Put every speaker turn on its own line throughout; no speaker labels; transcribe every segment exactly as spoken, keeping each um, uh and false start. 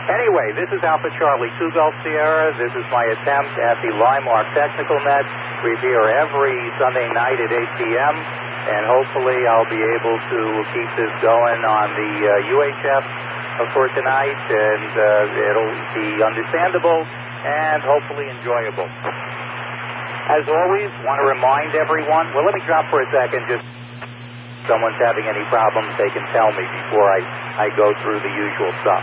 Anyway, this is Alpha Charlie two Gulf Sierra. This is my attempt at the Limark Technical Net. We're here every Sunday night at eight p.m., and hopefully I'll be able to keep this going on the uh, U H F for tonight, and uh, it'll be understandable and hopefully enjoyable. As always, want to remind everyone, well, let me drop for a second. Just if someone's having any problems, they can tell me before I, I go through the usual stuff.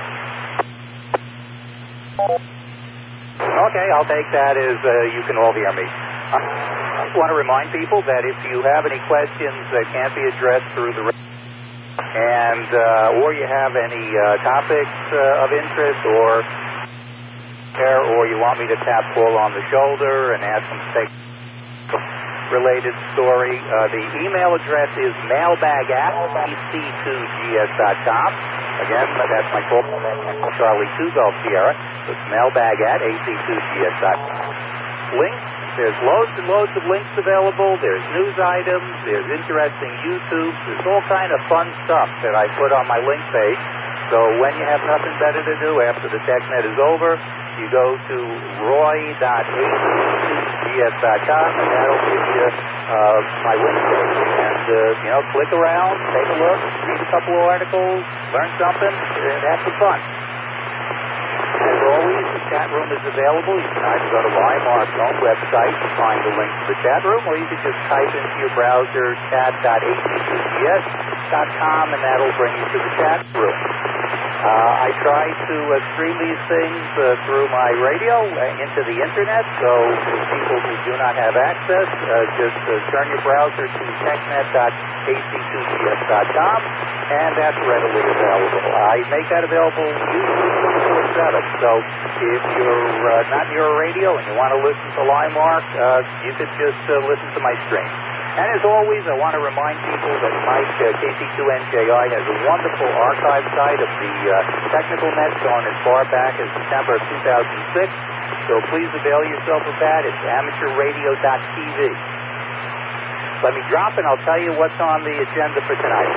Okay, I'll take that as uh, you can all hear me. I just want to remind people that if you have any questions that can't be addressed through the radio, and uh, or you have any uh, topics uh, of interest, or or you want me to tap Paul on the shoulder and ask him to take a related story, uh, the email address is mailbag at A C two G S dot com. Again, that's my call, Charlie two Gulf Sierra. So it's mailbag at A C two G S dot com. Links, there's loads and loads of links available. There's news items. There's interesting YouTube. There's all kind of fun stuff that I put on my link page. So when you have nothing better to do after the TechNet is over, you go to roy dot A C two G S dot com, and that'll give you uh, my link page. And, uh, you know, click around, take a look, read a couple of articles, learn something, and have some fun. As always, the chat room is available. You can either go to Limark's own website to find the link to the chat room, or you can just type into your browser chat dot A C two G S dot com, and that'll bring you to the chat room. Uh, I try to uh, stream these things uh, through my radio uh, into the internet, so for people who do not have access, uh, just uh, turn your browser to technet dot A C two G S dot com, and that's readily available. I make that available usually twenty-four seven, so if you're uh, not near a radio and you want to listen to Limark, uh, you could just uh, listen to my stream. And as always, I want to remind people that Mike, uh, K C two N J I, has a wonderful archive site of the uh, technical net going as far back as September of two thousand six. So please avail yourself of that. It's amateur radio dot T V. Let me drop and I'll tell you what's on the agenda for tonight.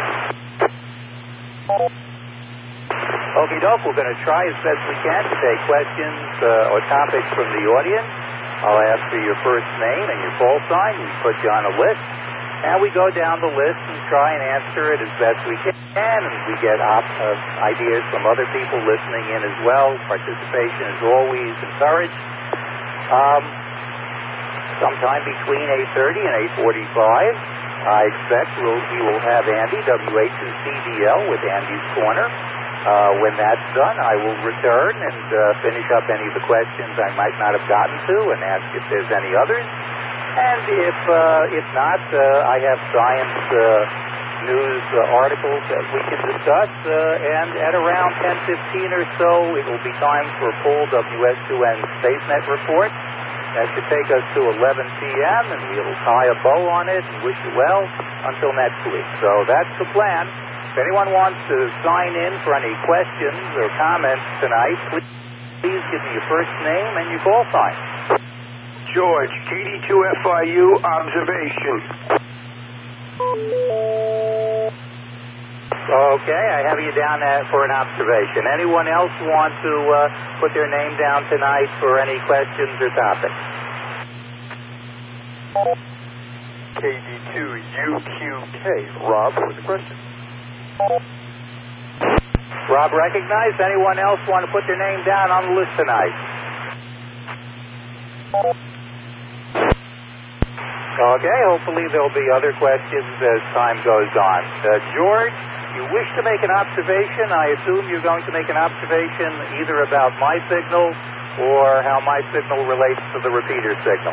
Okie doke, we're going to try as best we can to take questions uh, or topics from the audience. I'll ask for your first name and your call sign. We put you on a list, and we go down the list and try and answer it as best we can, and we get op- uh, ideas from other people listening in as well. Participation is always encouraged. Um, sometime between eight thirty and eight forty-five, I expect we'll, we will have Andy, W A two C D L, with Andy's Corner. Uh, when that's done, I will return and uh, finish up any of the questions I might not have gotten to and ask if there's any others. And if uh, if not, uh, I have science uh, news uh, articles that we can discuss. Uh, and at around ten fifteen or so, it will be time for Paul W S two N SpaceNet report. That should take us to eleven p.m., and we'll tie a bow on it and wish you well until next week. So that's the plan. If anyone wants to sign in for any questions or comments tonight, please, please give me your first name and your call sign.
George, K D two F I U, observation.
Okay, I have you down for an observation. Anyone else want to uh, put their name down tonight for any questions or topics?
K D two U Q K, Rob, with a question.
Rob recognized. Anyone else want to put their name down on the list tonight? Okay, hopefully there'll be other questions as time goes on. Uh, George, you wish to make an observation. I assume you're going to make an observation either about my signal or how my signal relates to the repeater signal.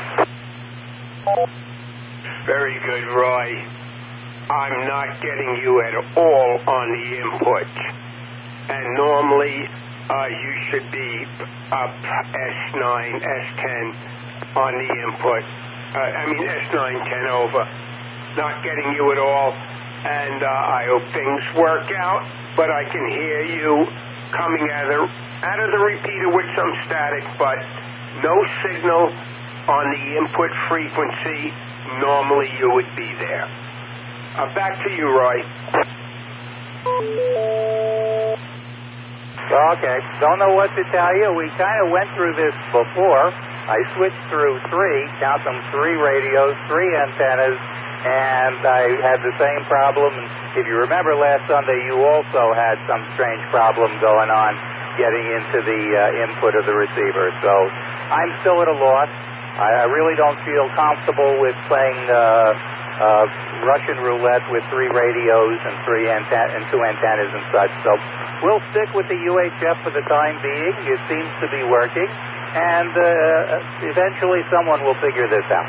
Very good, Roy. I'm not getting you at all on the input. And normally, uh, you should be up S nine, S ten on the input. Uh, I mean, S nine, ten over. Not getting you at all. And uh, I hope things work out, but I can hear you coming out of the, out of the repeater with some static, but no signal on the input frequency. Normally, you would be there. Uh, back to you, Roy.
Okay. Don't know what to tell you. We kind of went through this before. I switched through three, count them, three radios, three antennas, and I had the same problem. And if you remember last Sunday, you also had some strange problem going on getting into the uh, input of the receiver. So I'm still at a loss. I, I really don't feel comfortable with playing uh, uh, Russian roulette with three radios and three anten- and two antennas and such. So we'll stick with the U H F for the time being. It seems to be working, and uh, eventually someone will figure this out.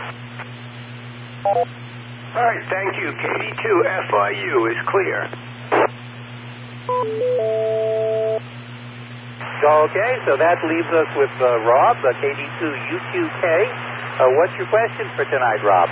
All right, thank you. K D two F I U is clear.
Okay, so that leaves us with uh, Rob, uh, K D two U Q K. Uh, what's your question for tonight, Rob?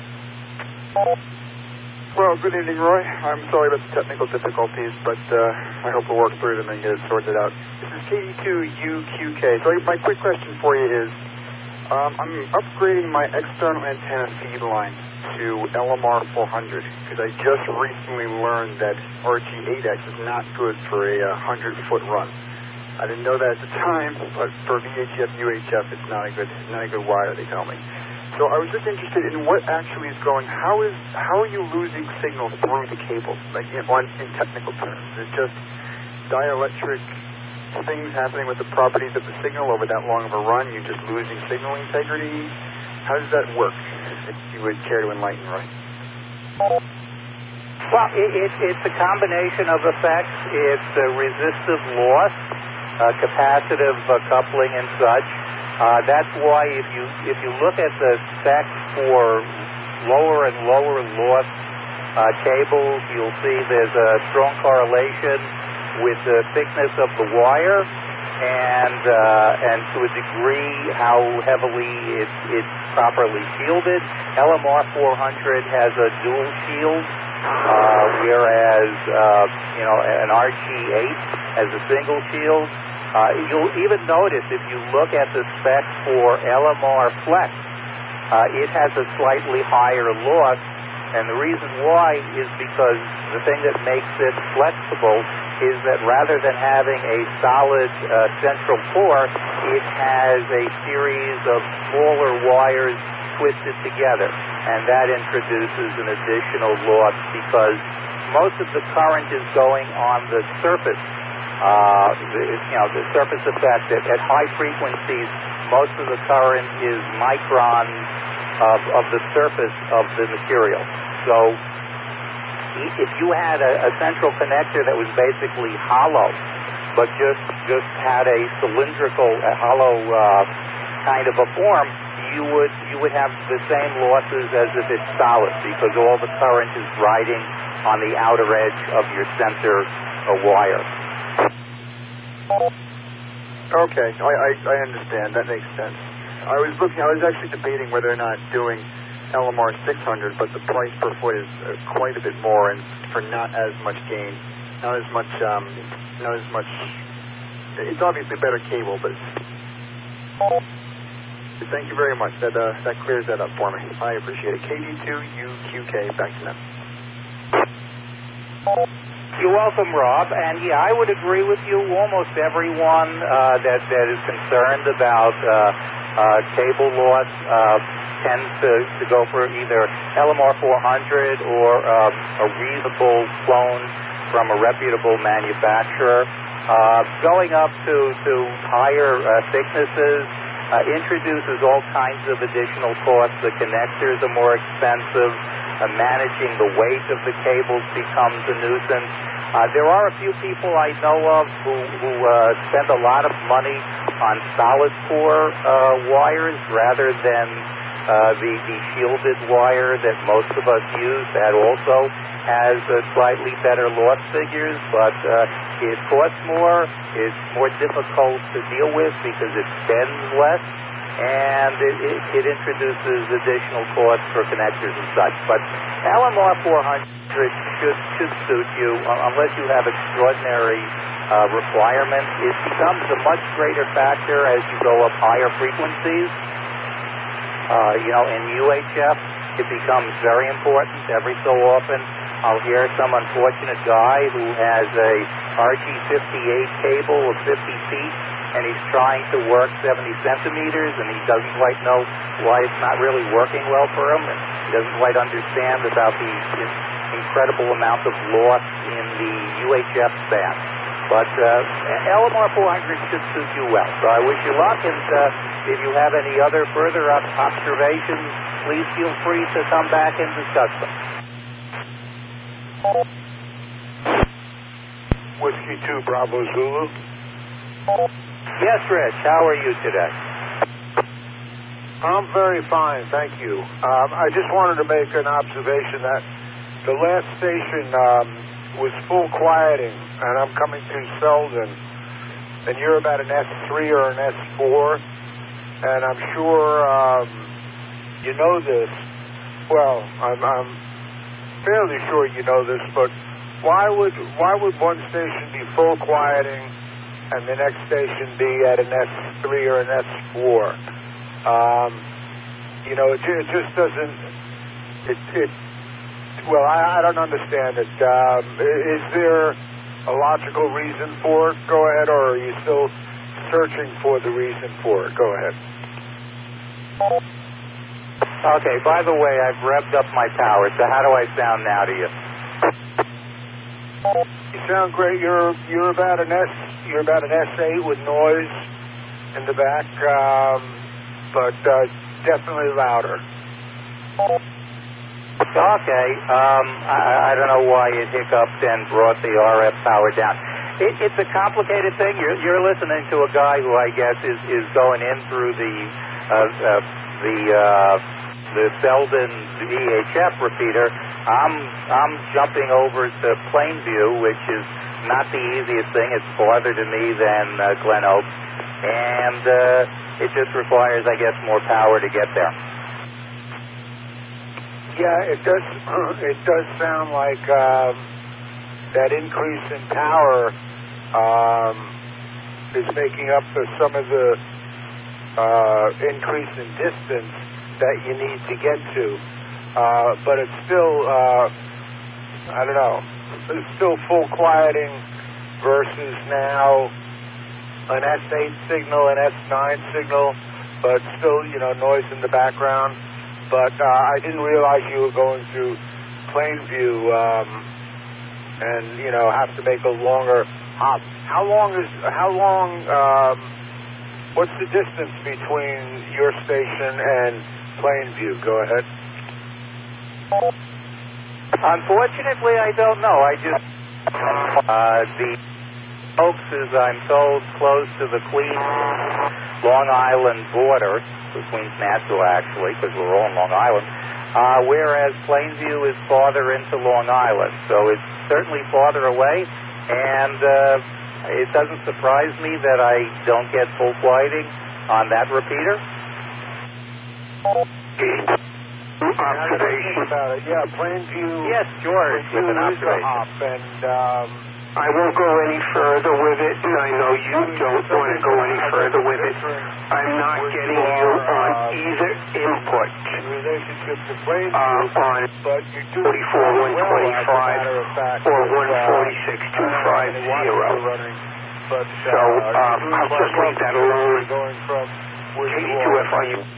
Well, good evening, Roy. I'm sorry about the technical difficulties, but uh, I hope we'll work through them and get it sorted out. This is K D two U Q K. So my quick question for you is, um, I'm upgrading my external antenna feed line to L M R four hundred because I just recently learned that R G eight X is not good for a one hundred foot run. I didn't know that at the time, but for V H F, U H F, it's not a good, not a good wire, they tell me. So I was just interested in what actually is going. How is how are you losing signals through the cables, like in, on, in technical terms? Is it just dielectric things happening with the properties of the signal over that long of a run? You're just losing signal integrity. How does that work? If you would care to enlighten, Roy.
Well, it, it, it's a combination of effects. It's uh, resistive loss, uh, capacitive uh, coupling, and such. Uh, that's why if you if you look at the specs for lower and lower loss uh, cables, you'll see there's a strong correlation with the thickness of the wire and uh, and to a degree how heavily it, it's properly shielded. L M R four hundred has a dual shield, uh, whereas uh, you know an R G eight has a single shield. Uh, you'll even notice if you look at the spec for L M R Flex, uh, it has a slightly higher loss, and the reason why is because the thing that makes it flexible is that rather than having a solid uh, central core, it has a series of smaller wires twisted together, and that introduces an additional loss because most of the current is going on the surface. Uh, the, you know, the surface effect at, at high frequencies, most of the current is microns of, of the surface of the material. So if you had a, a central connector that was basically hollow, but just just had a cylindrical, a hollow uh, kind of a form, you would you would have the same losses as if it's solid because all the current is riding on the outer edge of your center uh, wire.
Okay, I, I, I understand. That makes sense. I was looking. I was actually debating whether or not doing L M R six hundred, but the price per foot is uh, quite a bit more, and for not as much gain, not as much, um, not as much. It's obviously better cable, but thank you very much. That uh, that clears that up for me. I appreciate it. K D two U Q K. Back to them.
You're welcome, Rob. And yeah, I would agree with you. Almost everyone uh, that that is concerned about uh, uh, cable loss uh, tends to, to go for either L M R four hundred or uh, a reasonable clone from a reputable manufacturer. Uh, going up to to higher uh, thicknesses uh, introduces all kinds of additional costs. The connectors are more expensive. Uh, managing the weight of the cables becomes a nuisance. Uh, there are a few people I know of who, who uh, spend a lot of money on solid core uh, wires rather than uh, the, the shielded wire that most of us use. That also has uh, slightly better loss figures, but uh, it costs more, it's more difficult to deal with because it bends less, and it, it, it introduces additional costs for connectors and such. But L M R four hundred should, should suit you unless you have extraordinary uh, requirements. It becomes a much greater factor as you go up higher frequencies. Uh, you know, in U H F, it becomes very important. Every so often, I'll hear some unfortunate guy who has a R G fifty-eight cable of fifty feet, and he's trying to work seventy centimeters, and he doesn't quite know why it's not really working well for him, and he doesn't quite understand about the incredible amount of loss in the U H F span. But uh, L M R four hundred should suit you well. So I wish you luck, and uh, if you have any other further observations, please feel free to come back and discuss them.
Whiskey two Bravo Zulu.
Yes, Rich, how are you today?
I'm very fine, thank you. Um, I just wanted to make an observation that the last station um, was full quieting, and I'm coming to Selden, and you're about an S three or an S four, and I'm sure um, you know this. Well, I'm, I'm fairly sure you know this, but why would why would one station be full quieting and the next station be at an S three or an S four? Um, you know, it, it just doesn't. It, it well, I, I don't understand it. Um, is there a logical reason for it? Go ahead, or are you still searching for the reason for it? Go ahead.
Okay. By the way, I've revved up my power. So how do I sound now to you?
You sound great. You're you're about an S. You're about an S eight with noise in the back, um, but uh, definitely louder.
Okay. Um, I, I don't know why it hiccuped and brought the R F power down. It, it's a complicated thing. You're you're listening to a guy who I guess is, is going in through the uh, uh, the uh, the Selden E H F repeater. I'm I'm jumping over to Plainview, which is not the easiest thing. It's farther to me than uh, Glen Oaks, and uh, it just requires, I guess, more power to get there.
Yeah, it does. It does sound like um, that increase in power um, is making up for some of the uh, increase in distance that you need to get to. Uh, but it's still, uh, I don't know, it's still full quieting versus now an S eight signal, an S nine signal, but still, you know, noise in the background. But uh, I didn't realize you were going through Plainview um, and, you know, have to make a longer hop. How long is, how long, um, what's the distance between your station and Plainview? Go ahead.
Unfortunately, I don't know. I just uh, the Oaks is, I'm told, close to the Queens Long Island border, the Queens Nassau actually, because we're all in Long Island. Uh, whereas Plainview is farther into Long Island, so it's certainly farther away. And uh, it doesn't surprise me that I don't get full quieting on that repeater.
Observation about it. Yeah, Plainview.
Yes, George, with an observation.
Hop, and um,
I won't go any further with it, and I know you don't want to go any further with it. I'm not getting you on either input.
In relationship to Plainview,
uh, on
but you do
forty-four one twenty-five or one forty-six two five zero.
But
so um, I'll just leave that alone.
Going from
K D two F I U.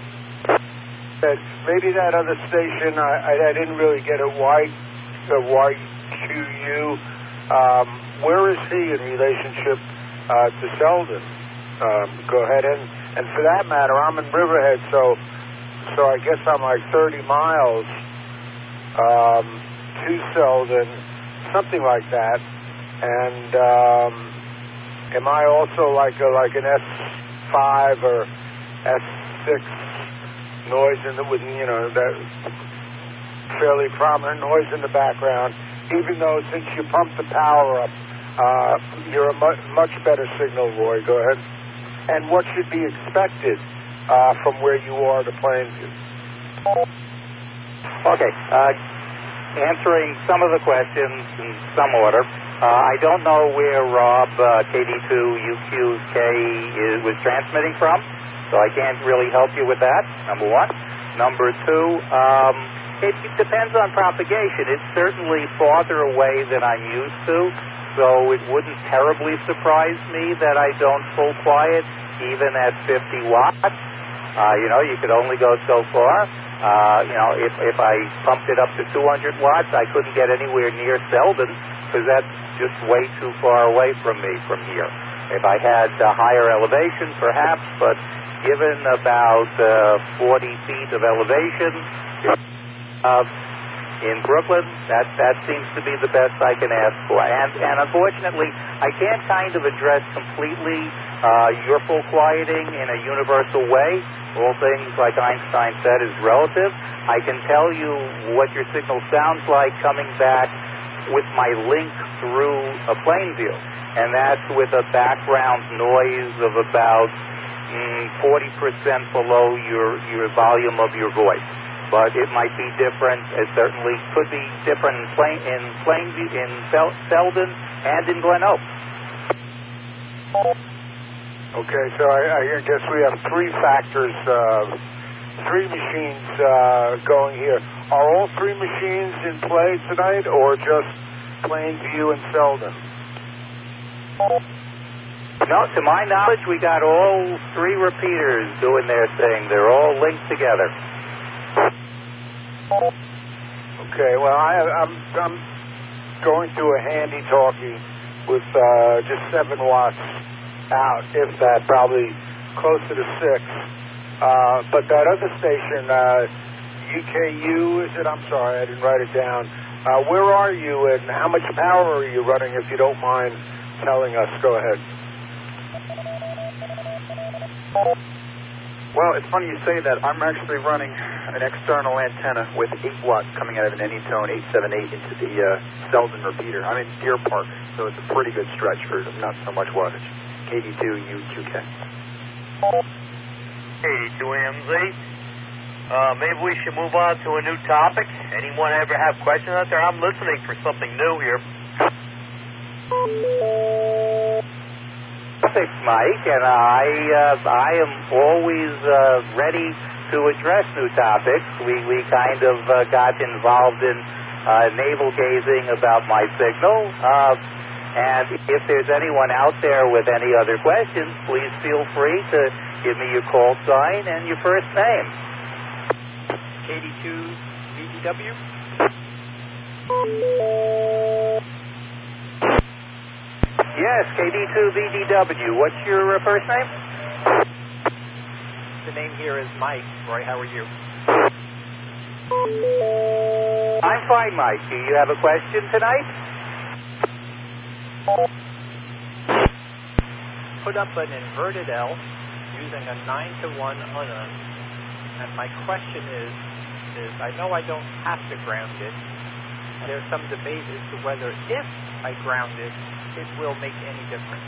Maybe that other station, I, I, I didn't really get it. Y, the Y Q U. Um, where is he in relationship uh, to Selden? Um, go ahead, and, and for that matter, I'm in Riverhead, so so I guess I'm like thirty miles um, to Selden, something like that. And um, am I also like a, like an S five or S six noise in the, with, you know, that fairly prominent noise in the background, even though since you pumped the power up, uh, you're a mu- much better signal, Roy. Go ahead. And what should be expected uh, from where you are to Plainview?
Okay. Uh, answering some of the questions in some order. Uh, I don't know where Rob uh, K D two U Q K is, was transmitting from. So I can't really help you with that, number one. Number two, um, it, it depends on propagation. It's certainly farther away than I'm used to, so it wouldn't terribly surprise me that I don't full quiet, even at fifty watts. Uh, you know, you could only go so far. Uh, you know, if, if I pumped it up to two hundred watts, I couldn't get anywhere near Selden, because that's just way too far away from me from here. If I had uh, higher elevation, perhaps, but given about uh, forty feet of elevation uh, in Brooklyn, that, that seems to be the best I can ask for. And, and unfortunately, I can't kind of address completely uh, your full quieting in a universal way. All things, like Einstein said, is relative. I can tell you what your signal sounds like coming back with my link through a plane view, and that's with a background noise of about mm, forty percent below your, your volume of your voice. But it might be different. It certainly could be different in plane in Plainview, in Sel- Selden, and in Glen Oaks.
Okay, so I, I guess we have three factors, uh, three machines uh, going here. Are all three machines in play tonight, or just Plainview and Selden?
No, to my knowledge, we got all three repeaters doing their thing. They're all linked together.
Okay, well, I, I'm, I'm going through a handy-talkie with uh, just seven watts out, if that, probably closer to six. Uh, but that other station, uh, U K U, is it? I'm sorry, I didn't write it down. Uh, where are you, and how much power are you running, if you don't mind telling us? Go ahead.
Well, it's funny you say that. I'm actually running an external antenna with eight watts coming out of an Anytone eight seven eight into the uh, Selden repeater. I'm in Deer Park, so it's a pretty good stretch for not so much wattage. K D two U Q K.
eighty-two A M Z. Uh, maybe we should move on to a new topic. Anyone ever have questions out there? I'm listening for something new here.
Thanks, Mike, and I uh, I am always uh, ready to address new topics. We we kind of uh, got involved in uh, navel gazing about my signal, uh, and if there's anyone out there with any other questions, please feel free to give me your call sign and your first name.
K D two V D W.
Yes, K D two V D W. What's your uh, first name?
The name here is Mike. Roy, how are you?
I'm fine, Mike. Do you have a question tonight?
Put up an inverted L using a nine to one unknown, and my question is, is I know I don't have to ground it. There's some debate as to whether if I ground it, it will make any difference.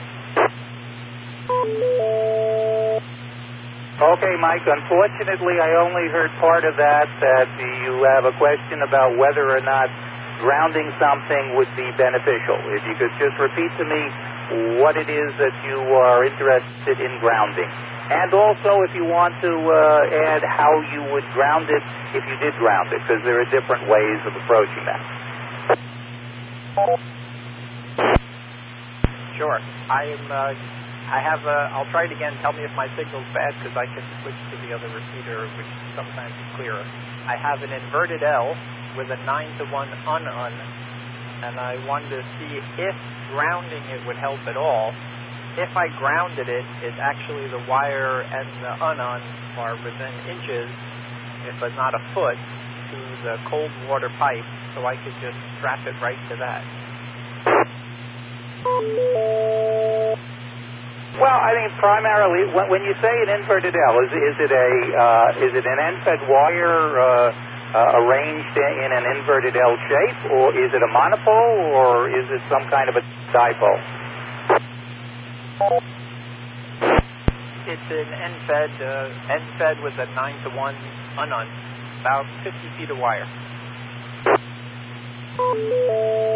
Okay, Mike, unfortunately I only heard part of that, that you have a question about whether or not grounding something would be beneficial. If you could just repeat to me what it is that you are interested in grounding. And also if you want to uh, add how you would ground it if you did ground it, because there are different ways of approaching that.
Sure. I'm, uh, I have, uh, I'll try it again. Tell me if my signal's bad, because I can switch to the other repeater, which sometimes is clearer. I have an inverted L with a nine to one un-un, and I wanted to see if grounding it would help at all. If I grounded it, it actually, the wire and the un-un are within inches, if but not a foot, to the cold water pipe, so I could just strap it right to that.
Well, I mean, primarily, when, when you say an inverted L, is, is it a uh, is it an N FED wire uh, uh, arranged in an inverted L shape, or is it a monopole, or is it some kind of a dipole?
It's an N FED, uh, N FED with a nine to one un-un, about fifty feet of wire.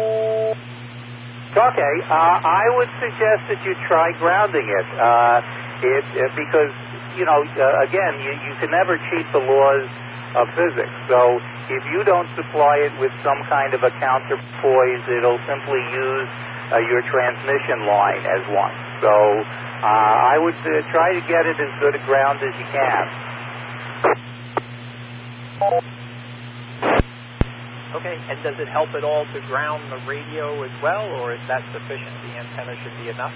Okay, uh, I would suggest that you try grounding it. Uh, It, it because, you know, uh, again, you, you can never cheat the laws of physics. So if you don't supply it with some kind of a counterpoise, it'll simply use uh, your transmission line as one. So uh, I would uh, try to get it as good a ground as you can.
Okay, and does it help at all to ground the radio as well, or is that sufficient? The antenna should be enough?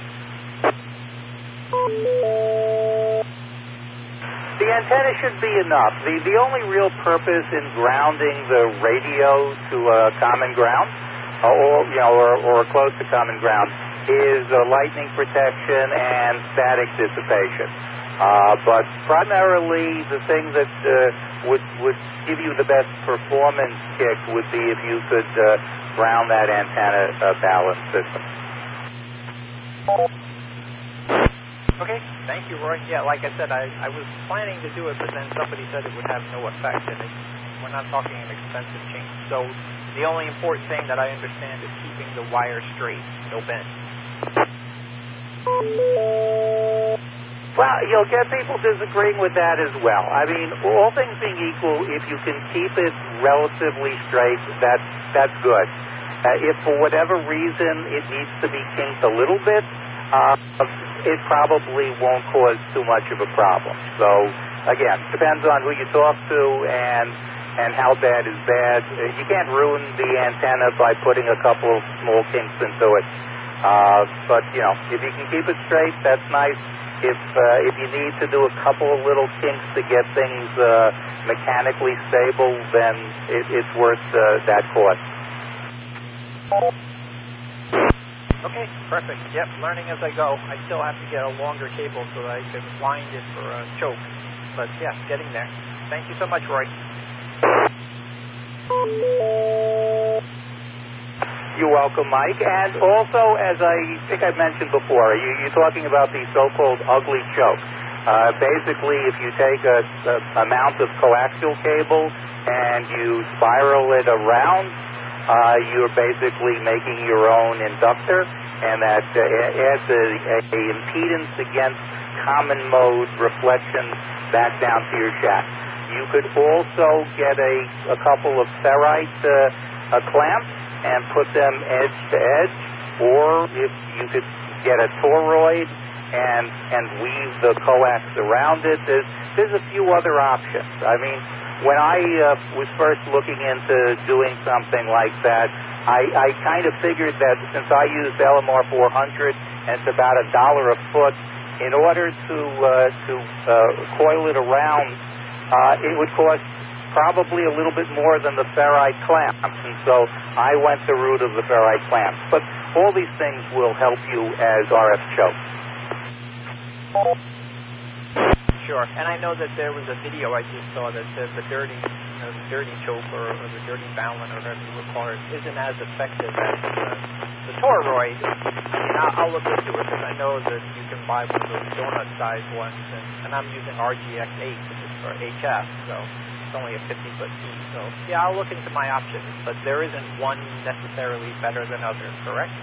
The antenna should be enough. The, the only real purpose in grounding the radio to a common ground, uh, or, you know, or, or close to common ground, is uh, lightning protection and static dissipation. Uh, but primarily, the thing that uh, would would give you the best performance kick would be if you could uh, ground that antenna uh, balance system.
Okay, thank you, Roy. Yeah, like I said, I, I was planning to do it, but then somebody said it would have no effect, and it, we're not talking an expensive change. So the only important thing that I understand is keeping the wire straight, no bend.
Well, you'll get people disagreeing with that as well. I mean, all things being equal, if you can keep it relatively straight, that's, that's good. Uh, if for whatever reason it needs to be kinked a little bit, uh, it probably won't cause too much of a problem. So, again, depends on who you talk to and and how bad is bad. Uh, you can't ruin the antenna by putting a couple of small kinks into it. Uh, but, you know, if you can keep it straight, that's nice. If uh, if you need to do a couple of little kinks to get things uh, mechanically stable, then it, it's worth uh, that cost.
Okay, perfect. Yep, learning as I go. I still have to get a longer cable so that I can wind it for a choke. But, yeah, getting there. Thank you so much, Roy.
You're welcome, Mike. And also, as I think I mentioned before, you, you're talking about the so-called ugly choke. Uh, basically, if you take a, a amount of coaxial cable and you spiral it around, uh, you're basically making your own inductor, and that uh, adds a, a, a impedance against common mode reflection back down to your shaft. You could also get a, a couple of ferrite uh, uh, clamps and put them edge to edge, or if you could get a toroid and and weave the coax around it. There's, there's a few other options. I mean, when I uh, was first looking into doing something like that, I, I kind of figured that since I used L M R four hundred and it's about a dollar a foot, in order to uh, to uh, coil it around, uh, it would cost probably a little bit more than the ferrite clamps, and so I went the route of the ferrite clamps. But all these things will help you as R F chokes.
Sure, and I know that there was a video I just saw that said the dirty, you know, the dirty choke or, or the dirty balun or whatever you would call it isn't as effective as the, the toroid. I mean, I'll, I'll look into it because I know that you can buy one of those donut-sized ones, and, and I'm using R G X eight, which is for H F, so it's only a fifty foot piece. So yeah, I'll look into my options, but there isn't one necessarily better than others, correct?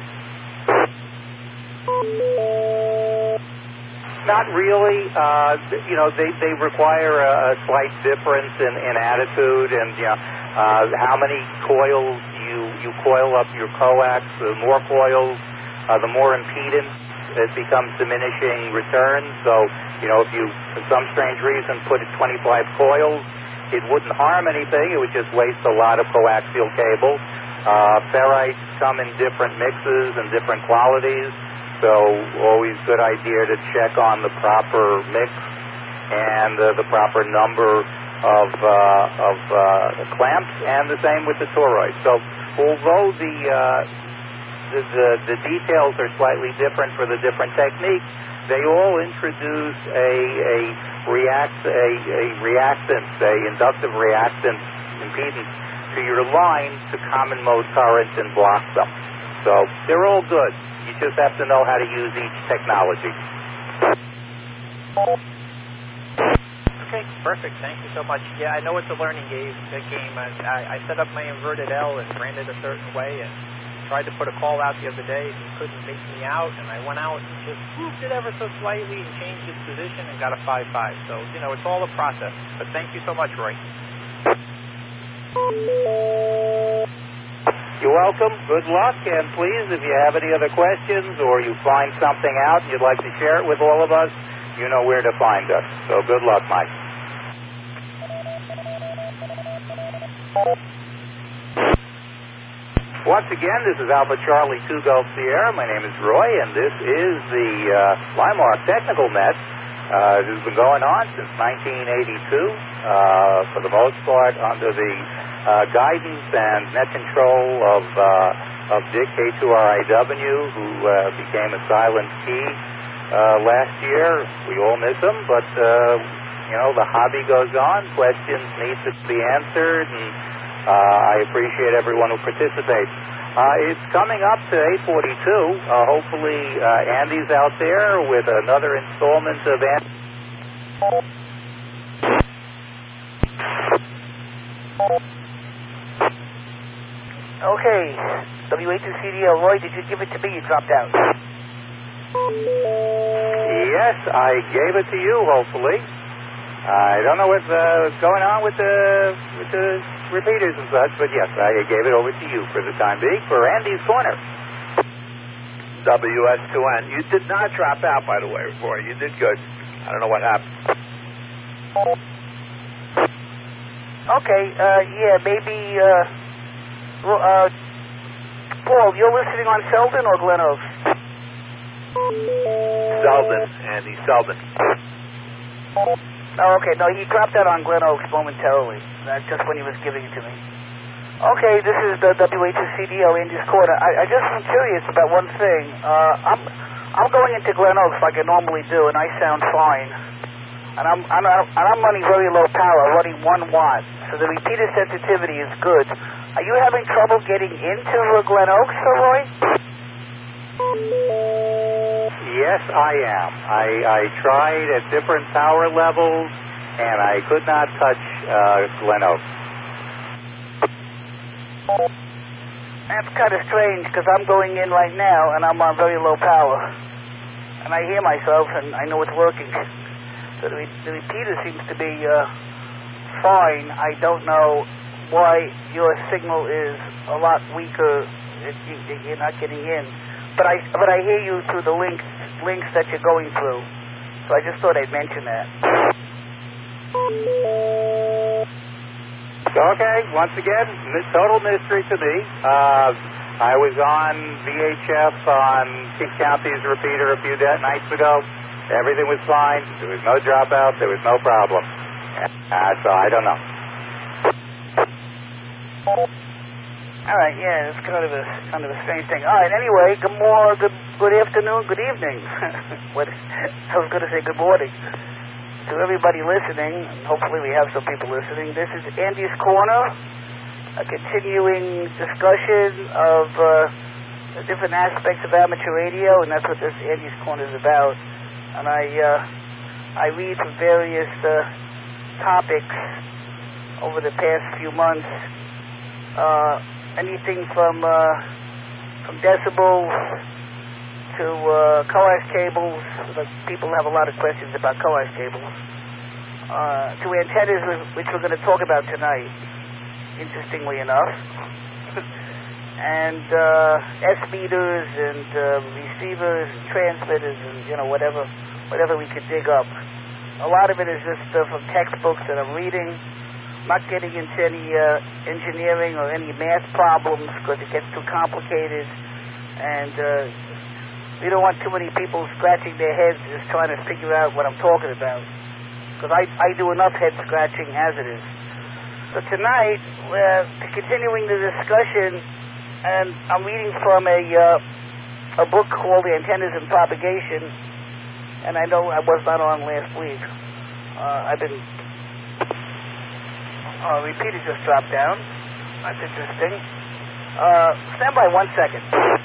Not really. Uh, you know, they, they require a, a slight difference in, in attitude, and you know, uh, how many coils you, you coil up your coax. The more coils, uh, the more impedance. It becomes diminishing returns. So, you know, if you, for some strange reason, put it twenty-five coils, it wouldn't harm anything. It would just waste a lot of coaxial cable. Uh, ferrites come in different mixes and different qualities. So always good idea to check on the proper mix and uh, the proper number of uh, of uh, clamps, and the same with the toroid. So although the, uh, the, the the details are slightly different for the different techniques, they all introduce a a react a, a reactance, a inductive reactance impedance to your line to common mode current and block them. So they're all good. You just have to know how to use each technology.
Okay, perfect. Thank you so much. Yeah, I know it's a learning game. A game. I, I set up my inverted L and ran it a certain way, and tried to put a call out the other day. He couldn't make me out, and I went out and just moved it ever so slightly and changed its position and got a five five. So, you know, it's all a process. But thank you so much, Roy.
You're welcome. Good luck, and please, if you have any other questions or you find something out and you'd like to share it with all of us, you know where to find us. So good luck, Mike. Once again, this is Alpha Charlie two Gulf Sierra. My name is Roy, and this is the uh, Limark Technical Net. Uh, this has been going on since nineteen eighty-two, uh, for the most part under the uh, guidance and net control of uh, of Dick K two R I W, who uh, became a silent key uh, last year. We all miss him, but uh, you know, the hobby goes on. Questions need to be answered, and uh, I appreciate everyone who participates. Uh, it's coming up to eight forty-two. Uh, hopefully, uh, Andy's out there with another installment of Andy.
Okay, W A two C D L. Roy, did you give it to me? You dropped out.
Yes, I gave it to you, hopefully. I don't know what's uh, going on with the with the repeaters and such, but yes, I gave it over to you for the time being for Andy's Corner.
W S two N. You did not drop out, by the way, Roy. You did good. I don't know what happened.
Okay, uh, yeah, maybe, uh, well, uh, Paul, you're listening on Selden or Glen Oaks?
Selden, Andy, Selden.
Oh, okay. No, he dropped out on Glen Oaks momentarily. That's just when he was giving it to me. Okay, this is the W A two C D L Andy's Corner. I, I just am curious about one thing. Uh, I'm I'm going into Glen Oaks like I normally do, and I sound fine. And I'm I'm and I'm running very low power, running one watt, so the repeater sensitivity is good. Are you having trouble getting into uh, Glen Oaks, Sir Roy?
Yes, I am. I, I tried at different power levels, and I could not touch uh, Glen Oaks.
That's kind of strange, because I'm going in right now, and I'm on very low power. And I hear myself, and I know it's working. So the, re the repeater seems to be uh, fine. I don't know why your signal is a lot weaker if you, if you're not getting in. But I but I hear you through the links links that you're going through. So I just thought I'd mention that.
Okay, once again, total mystery to me. Uh, I was on V H F on King County's repeater a few nights ago. Everything was fine. There was no dropout. There was no problem. Uh, so I don't know.
All right, yeah, it's kind of a kind of a strange thing. All right, anyway, good morning, good good afternoon, good evening. What I was going to say, good morning to everybody listening. And hopefully, we have some people listening. This is Andy's Corner, a continuing discussion of uh, the different aspects of amateur radio, and that's what this Andy's Corner is about. And I uh, I read from various uh, topics over the past few months. Uh, anything from uh, from decibels to uh, coax cables. People have a lot of questions about coax cables. Uh, to antennas, which we're going to talk about tonight, interestingly enough. And uh, S meters and uh, receivers and transmitters and, you know, whatever whatever we could dig up. A lot of it is just uh, from textbooks that I'm reading. Not getting into any uh, engineering or any math problems because it gets too complicated, and uh, we don't want too many people scratching their heads just trying to figure out what I'm talking about, because I, I do enough head scratching as it is. So tonight, we're continuing the discussion, and I'm reading from a uh, a book called The Antennas and Propagation, and I know I was not on last week. Uh, I've been... Uh, repeater just dropped down. That's interesting. Uh, stand by one second.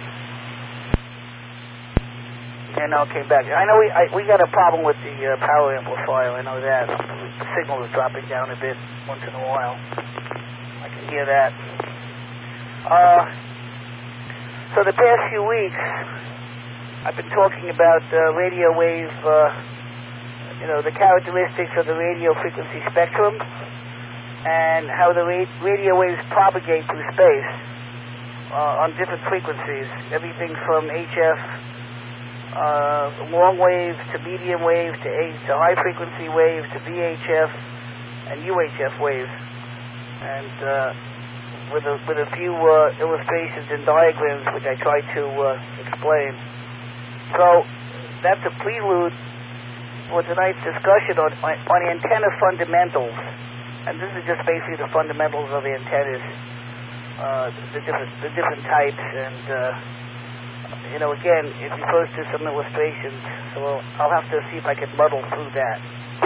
And now it came back. I know we I, we got a problem with the uh, power amplifier. I know that. The signal is dropping down a bit once in a while. I can hear that. Uh, So the past few weeks, I've been talking about uh, radio wave, uh, you know, the characteristics of the radio frequency spectrum and how the ra- radio waves propagate through space uh, on different frequencies, everything from H F, uh, long wave to medium wave to, a- to high frequency wave to V H F and U H F waves. And uh, with a, with a few uh, illustrations and diagrams which I try to uh, explain. So that's a prelude for tonight's discussion on, on, on antenna fundamentals. And this is just basically the fundamentals of antennas, uh, the different the different types. And, uh, you know, again, it refers to some illustrations. So I'll have to see if I can muddle through that.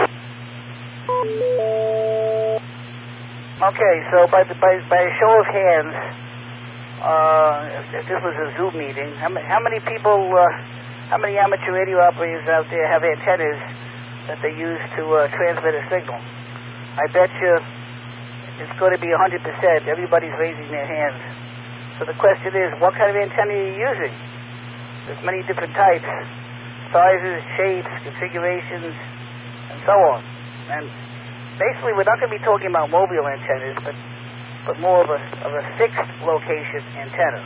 Okay, so by, the, by, by a show of hands, uh, if, if this was a Zoom meeting, how many, how many people, uh, how many amateur radio operators out there have antennas that they use to uh, transmit a signal? I bet you it's going to be one hundred percent. Everybody's raising their hands. So the question is, what kind of antenna are you using? There's many different types, sizes, shapes, configurations, and so on. And basically, we're not going to be talking about mobile antennas, but but more of a of a fixed location antenna.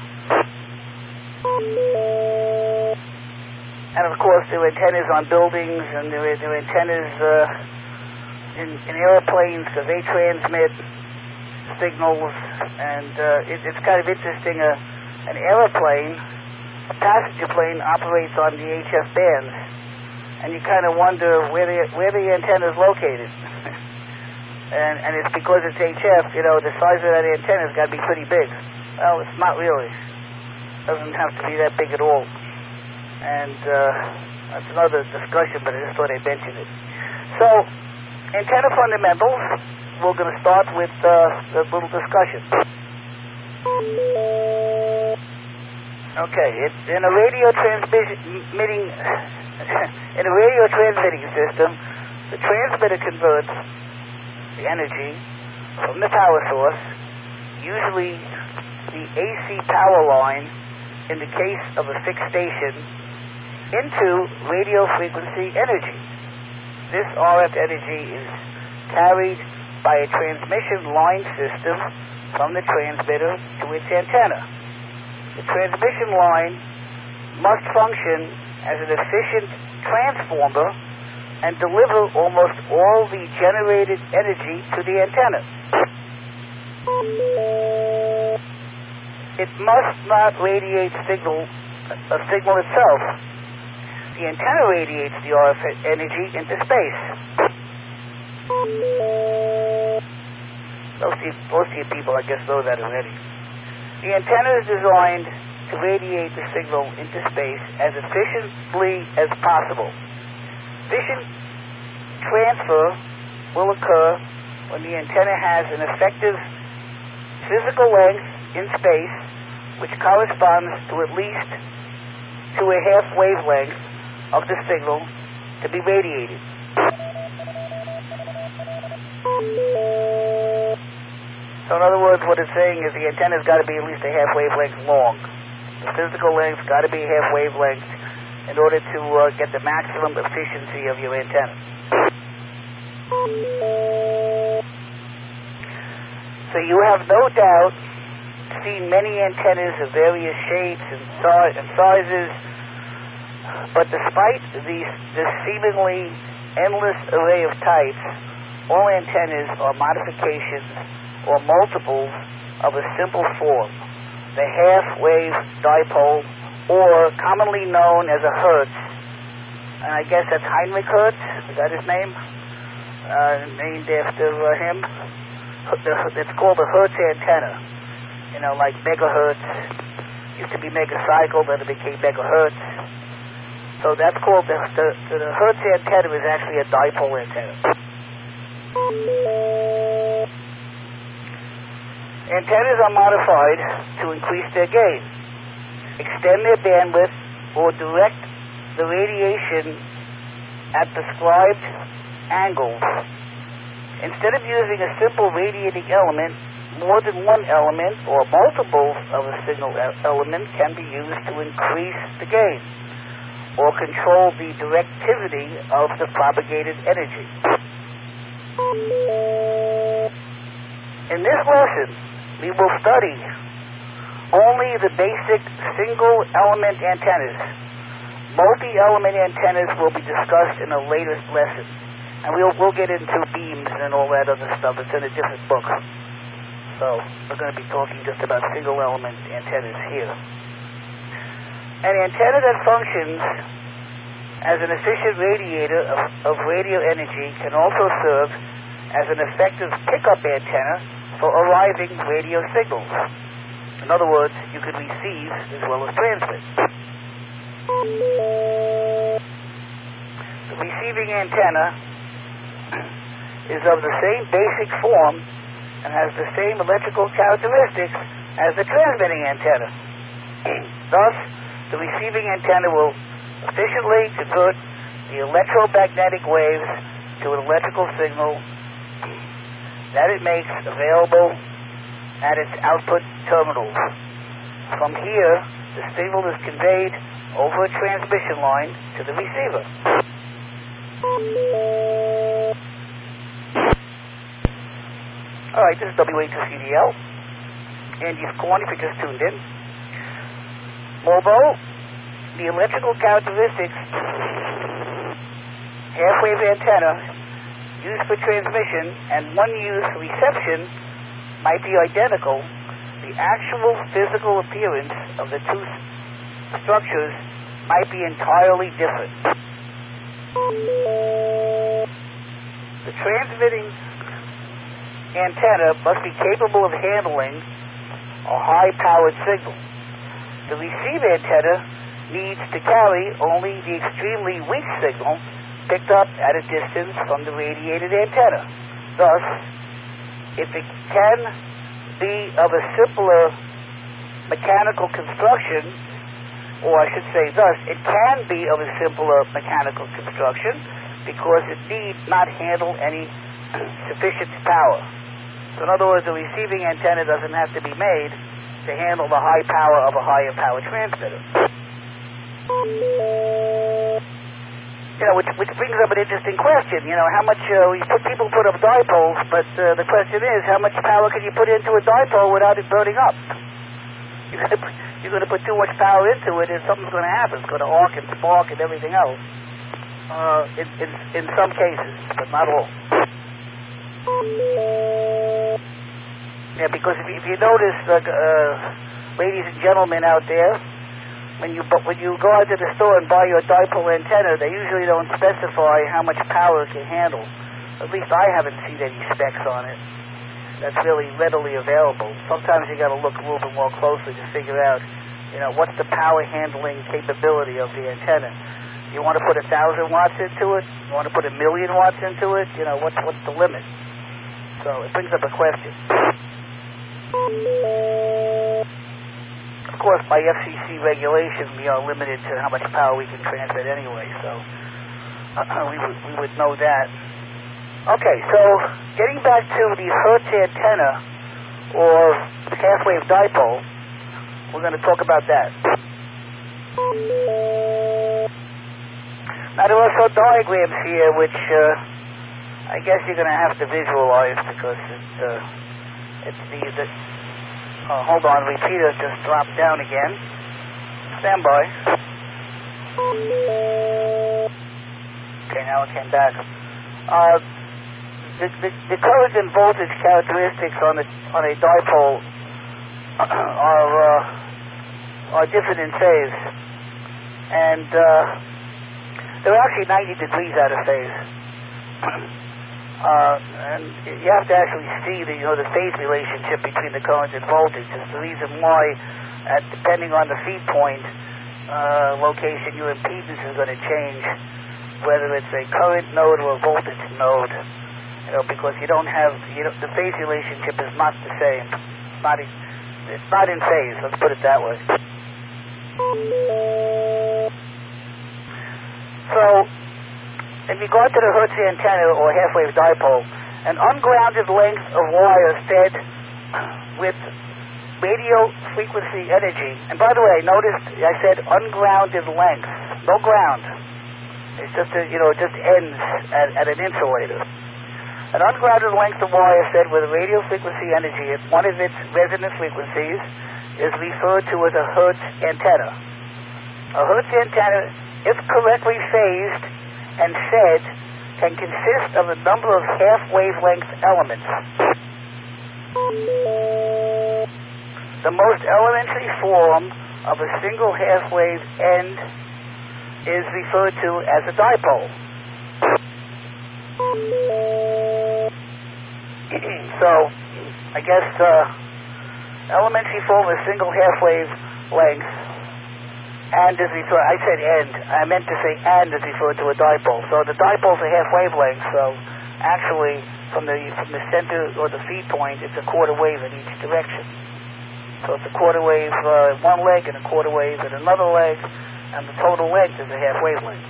And of course, there are antennas on buildings, and there are, there are antennas uh, in, in airplanes because they transmit signals. And uh, it, it's kind of interesting. Uh, an airplane, a passenger plane, operates on the H F bands, and you kind of wonder where the where the antenna is located. And, and it's because it's H F, you know, the size of that antenna has got to be pretty big. Well, it's not really. It doesn't have to be that big at all. And uh, that's another discussion, but I just thought I'd mention it. So, antenna fundamentals, we're going to start with uh, the little discussion. Okay, it, in a radio transmitting, in a radio transmitting system, the transmitter converts the energy from the power source, usually the A C power line in the case of a fixed station, into radio frequency energy. This R F energy is carried by a transmission line system from the transmitter to its antenna. The transmission line must function as an efficient transformer and deliver almost all the generated energy to the antenna. It must not radiate signal, a signal itself. The antenna radiates the R F energy into space. Most of you, most of you people, I guess, know that already. The antenna is designed to radiate the signal into space as efficiently as possible. Efficient transfer will occur when the antenna has an effective physical length in space which corresponds to at least to a half wavelength of the signal to be radiated. So in other words, what it's saying is the antenna's got to be at least a half wavelength long. The physical length's got to be half wavelength in order to uh, get the maximum efficiency of your antenna. So you have no doubt seen many antennas of various shapes and, si- and sizes, but despite these, this seemingly endless array of types, all antennas are modifications or multiples of a simple form, the half-wave dipole, or commonly known as a Hertz. And I guess that's Heinrich Hertz, is that his name? Uh, named after uh, him. It's called a Hertz antenna. You know, like megahertz. Used to be megacycle, then it became megahertz. So that's called, the, the, the Hertz antenna is actually a dipole antenna. Antennas are modified to increase their gain, extend their bandwidth, or direct the radiation at prescribed angles. Instead of using a simple radiating element, more than one element or multiples of a signal e- element can be used to increase the gain or control the directivity of the propagated energy. In this lesson, we will study only the basic single-element antennas. Multi-element antennas will be discussed in a later lesson. And we'll, we'll get into beams and all that other stuff. It's in a different book. So we're going to be talking just about single-element antennas here. An antenna that functions as an efficient radiator of, of radio energy can also serve as an effective pickup antenna for arriving radio signals. In other words, you can receive as well as transmit. The receiving antenna is of the same basic form and has the same electrical characteristics as the transmitting antenna. Thus, the receiving antenna will efficiently convert the electromagnetic waves to an electrical signal that it makes available at its output terminals. From here, the signal is conveyed over a transmission line to the receiver. All right, this is W A two C D L. Andy's Corner, if you just tuned in. Although the electrical characteristics half-wave antenna used for transmission and one used for reception might be identical, the actual physical appearance of the two structures might be entirely different. The transmitting antenna must be capable of handling a high-powered signal. The receive antenna needs to carry only the extremely weak signal picked up at a distance from the radiated antenna. Thus, if it can be of a simpler mechanical construction, or I should say thus, it can be of a simpler mechanical construction because it need not handle any sufficient power. So in other words, the receiving antenna doesn't have to be made to handle the high power of a higher power transmitter. You know, which, which brings up an interesting question. You know, how much, uh, you put, people put up dipoles, but uh, the question is, how much power can you put into a dipole without it burning up? You're going to put, you're going to put too much power into it, and something's going to happen. It's going to arc and spark and everything else. Uh, in, in, in some cases, but not all. Yeah, because if you, if you notice, like, uh, ladies and gentlemen out there, when you when you go out to the store and buy your dipole antenna, they usually don't specify how much power it can handle. At least I haven't seen any specs on it that's really readily available. Sometimes you got to look a little bit more closely to figure out, you know, what's the power handling capability of the antenna. You want to put a thousand watts into it? You want to put a million watts into it? You know, what's what's the limit? So it brings up a question. Of course, by F C C regulation, we are limited to how much power we can transmit anyway, so uh, we, would, we would know that. Okay, so getting back to the Hertz antenna, or half-wave dipole, we're going to talk about that. Now, there are some diagrams here which uh, I guess you're going to have to visualize because it, uh, it's the... the Oh, hold on, repeater just dropped down again. Stand by. Okay, now it came back. Uh, the, the, the current and voltage characteristics on the on a dipole are uh, are different in phase, and uh, they're actually ninety degrees out of phase. Uh, and you have to actually see the, you know, the phase relationship between the current and voltage. It's the reason why, at, depending on the feed point uh, location, your impedance is going to change, whether it's a current node or a voltage node. You know, because you don't have, you know, the phase relationship is not the same. It's not, it's not in phase. Let's put it that way. So, in regard to the Hertz antenna or half-wave dipole, an ungrounded length of wire fed with radio frequency energy. And by the way, notice I said ungrounded length. No ground. It's just, a, you know, it just ends at, at an insulator. An ungrounded length of wire fed with radio frequency energy at one of its resonant frequencies is referred to as a Hertz antenna. A Hertz antenna, if correctly phased and fed, can consist of a number of half-wavelength elements. The most elementary form of a single half-wave end is referred to as a dipole. So, I guess uh, elementary form of a single half-wave length, and is referred, I said end, I meant to say and is referred to a dipole. So the dipole's a half-wavelength, so actually from the from the center or the feed point, it's a quarter wave in each direction. So it's a quarter wave uh, one leg and a quarter wave in another leg, and the total length is a half-wavelength.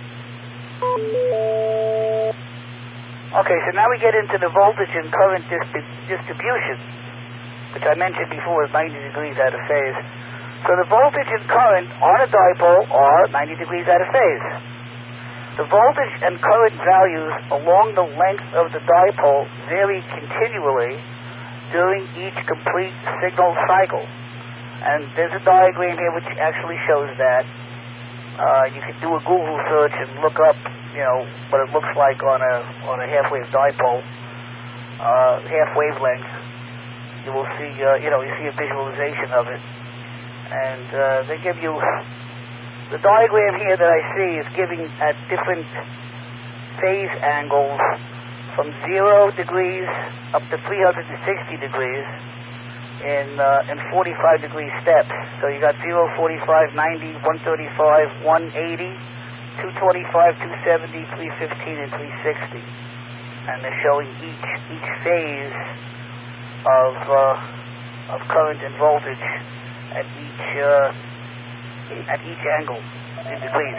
Okay, so now we get into the voltage and current dis- distribution, which I mentioned before is ninety degrees out of phase. So the voltage and current on a dipole are ninety degrees out of phase. The voltage and current values along the length of the dipole vary continually during each complete signal cycle. And there's a diagram here which actually shows that. Uh, you can do a Google search and look up, you know, what it looks like on a on a half-wave dipole, uh, half wavelength. You will see, uh, you know, you see a visualization of it. And uh, they give you, the diagram here that I see is giving at different phase angles from zero degrees up to three hundred sixty degrees in uh, in forty-five degree steps. So you got zero, forty-five, ninety, one thirty-five, one eighty, two twenty-five, two seventy, three fifteen, and three sixty. And they're showing each each phase of uh, of current and voltage at each uh, at each angle in degrees.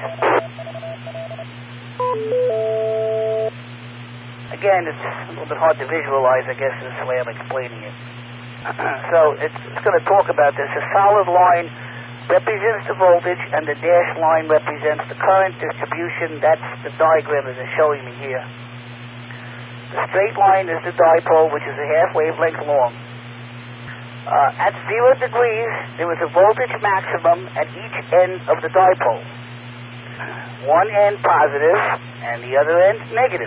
Again, it's a little bit hard to visualize, I guess, is the way I'm explaining it. So it's, it's going to talk about this. A solid line represents the voltage, and the dashed line represents the current distribution. That's the diagram that they're showing me here. The straight line is the dipole, which is a half wavelength long. Uh, at zero degrees, there is a voltage maximum at each end of the dipole. One end positive, and the other end negative.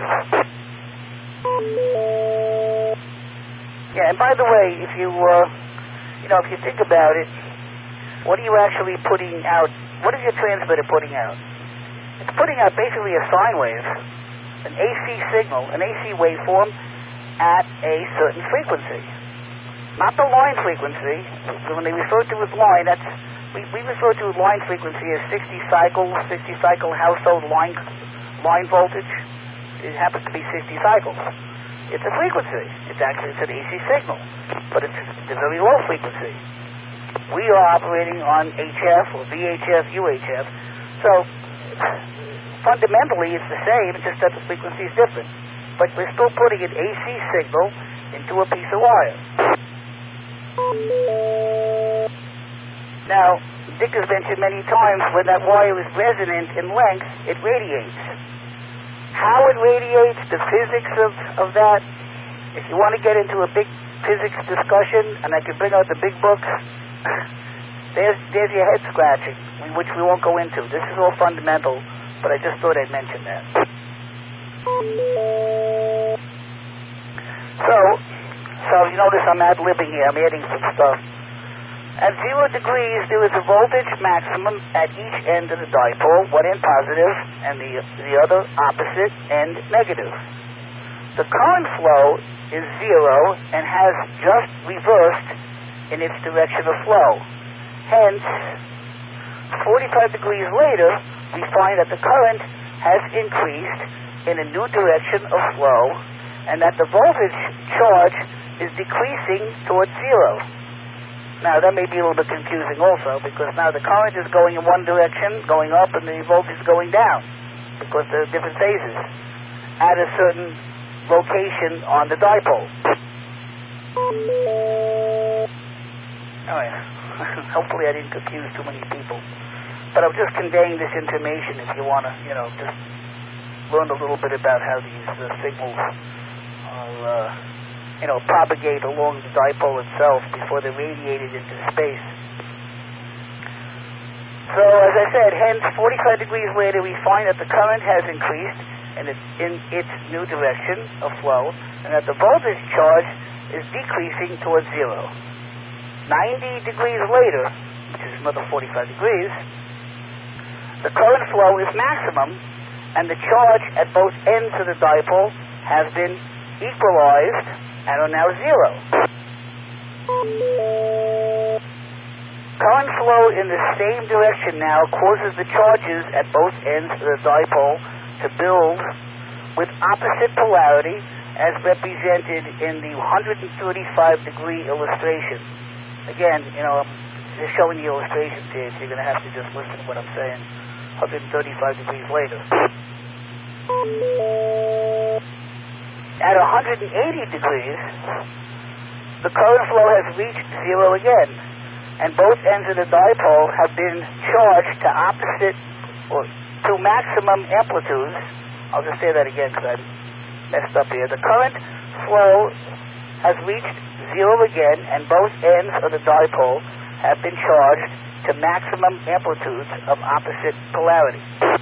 Yeah, and by the way, if you, uh, you know, if you think about it, what are you actually putting out? What is your transmitter putting out? It's putting out basically a sine wave, an A C signal, an A C waveform at a certain frequency. Not the line frequency. When they refer to as line, that's we, we refer to line frequency as sixty cycles, sixty cycle household line line voltage. It happens to be sixty cycles. It's a frequency. It's actually it's an A C signal, but it's, it's a very low frequency. We are operating on H F or V H F, U H F. So fundamentally, it's the same. It's just that the frequency is different. But we're still putting an A C signal into a piece of wire. Now, Dick has mentioned many times when that wire is resonant in length, it radiates. How it radiates, the physics of, of that, if you want to get into a big physics discussion, and I can bring out the big books, there's, there's your head scratching, which we won't go into. This is all fundamental, but I just thought I'd mention that. So, so you notice I'm ad-libbing here, I'm adding some stuff. At zero degrees, there is a voltage maximum at each end of the dipole, one end positive and the, the other opposite end negative. The current flow is zero and has just reversed in its direction of flow. Hence, forty-five degrees later, we find that the current has increased in a new direction of flow and that the voltage charge is decreasing towards zero. Now, that may be a little bit confusing also, because now the current is going in one direction, going up, and the voltage is going down, because there are different phases at a certain location on the dipole. All right. Hopefully I didn't confuse too many people. But I'm just conveying this information if you want to, you know, just learn a little bit about how these uh, signals are, uh, you know, propagate along the dipole itself before they're radiated into space. So, as I said, hence, forty-five degrees later, we find that the current has increased in its, in its new direction of flow, and that the voltage charge is decreasing towards zero. ninety degrees later, which is another forty-five degrees, the current flow is maximum, and the charge at both ends of the dipole has been equalized and are now zero. Current flow in the same direction now causes the charges at both ends of the dipole to build with opposite polarity as represented in the one hundred thirty-five degree illustration. Again, you know, I'm just showing the illustrations here, so you're going to have to just listen to what I'm saying. one hundred thirty-five degrees later. At one hundred eighty degrees, the current flow has reached zero again, and both ends of the dipole have been charged to opposite or to maximum amplitudes. I'll just say that again because I messed up here. The current flow has reached zero again, and both ends of the dipole have been charged to maximum amplitudes of opposite polarity.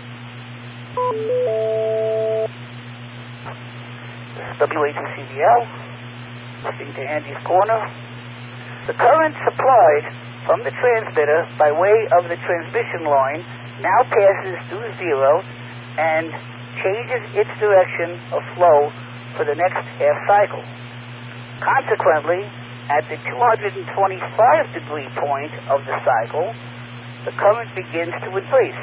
This is W A two C V L, listening to Andy's Corner. The current supplied from the transmitter by way of the transmission line now passes through zero and changes its direction of flow for the next half cycle. Consequently, at the two hundred twenty-five degree point of the cycle, the current begins to increase.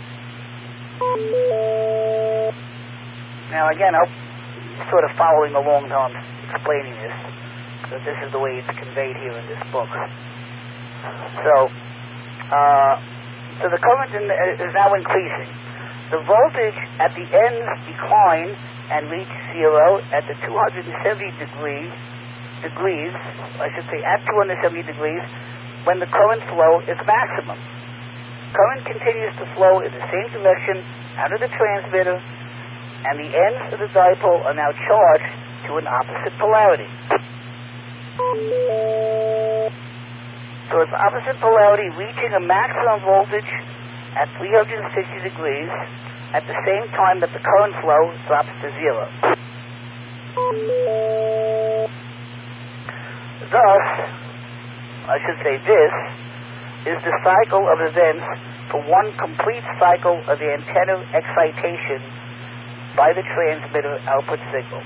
Now again, I'm sort of following along how I'm explaining this, because this is the way it's conveyed here in this book. So, uh, so the current in the, is now increasing. The voltage at the ends decline and reach zero at the two hundred seventy degree degrees, I should say at two hundred seventy degrees, when the current flow is maximum. Current continues to flow in the same direction out of the transmitter, and the ends of the dipole are now charged to an opposite polarity. So it's opposite polarity reaching a maximum voltage at three hundred sixty degrees at the same time that the current flow drops to zero. Thus, I should say this, is the cycle of events for one complete cycle of the antenna excitation by the transmitter output signal.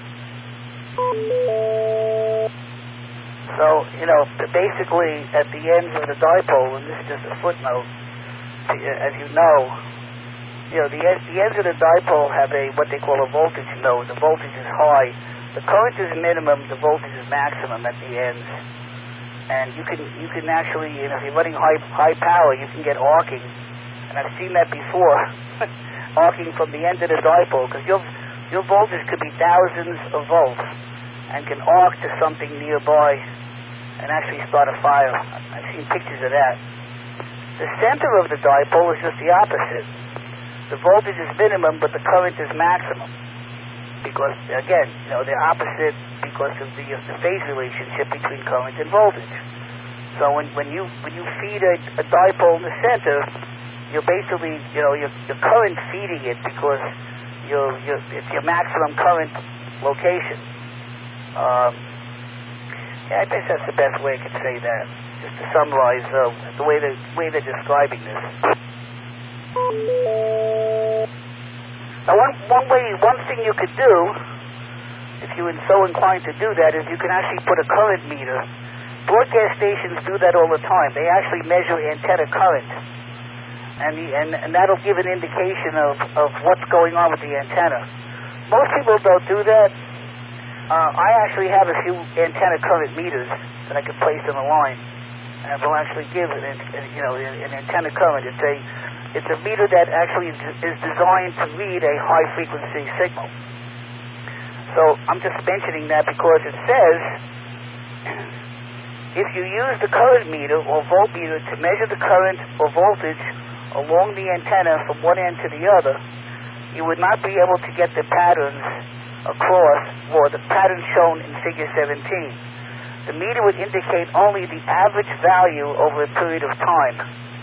So, you know, basically at the ends of the dipole, and this is just a footnote, as you know, you know, the, the ends of the dipole have a what they call a voltage node. The voltage is high. The current is minimum, the voltage is maximum at the ends. And you can you can actually, you know, if you're running high high power, you can get arcing. And I've seen that before, arcing from the end of the dipole, because your your voltage could be thousands of volts and can arc to something nearby and actually start a fire. I've seen pictures of that. The center of the dipole is just the opposite. The voltage is minimum, but the current is maximum. Because, again, you know, they're opposite because of the, uh, the phase relationship between current and voltage. So when, when you when you feed a, a dipole in the center, you're basically, you know, you're, you're current feeding it because you're, you're, it's your maximum current location. Um, yeah, I guess that's the best way I could say that. Just to summarize uh, the way they way they're describing this. Now, one one way, one thing you could do, if you were so inclined to do that, is you can actually put a current meter. Broadcast stations do that all the time. They actually measure antenna current, and the, and and that'll give an indication of of what's going on with the antenna. Most people don't do that. Uh, I actually have a few antenna current meters that I could place in a line, and will actually give an, you know, an antenna current. It's a it's a meter that actually is designed to read a high frequency signal. So I'm just mentioning that because it says if you use the current meter or voltmeter to measure the current or voltage along the antenna from one end to the other, you would not be able to get the patterns across, or the pattern shown in figure seventeen. The meter would indicate only the average value over a period of time.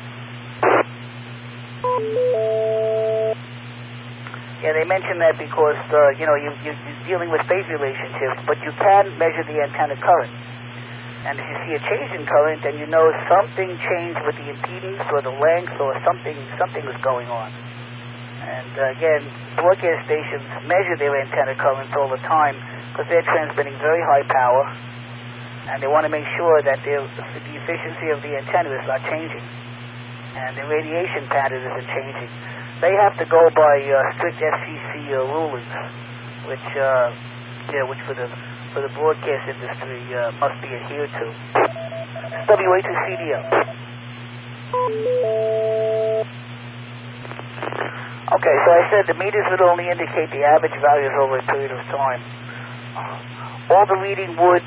Yeah, they mention that because, uh, you know, you, you, you're dealing with phase relationships, but you can measure the antenna current. And if you see a change in current, then you know something changed with the impedance or the length or something, something was going on. And uh, again, broadcast stations measure their antenna currents all the time because they're transmitting very high power, and they want to make sure that the efficiency of the antenna is not changing, and the radiation pattern isn't changing. They have to go by uh, strict F C C uh, rulings, which, uh, yeah, which for the for the broadcast industry uh, must be adhered to. W A two C D L. Okay, so I said the meters would only indicate the average values over a period of time. All the reading would,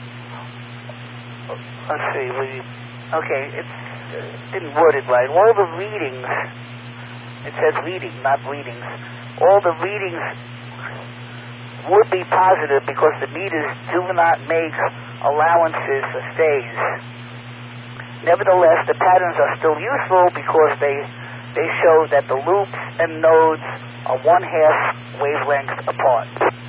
let's see, we, okay, it didn't word it right. All the readings, it says reading, not readings. All the readings would be positive because the meters do not make allowances for stays. Nevertheless, the patterns are still useful because they They show that the loops and nodes are one half wavelength apart.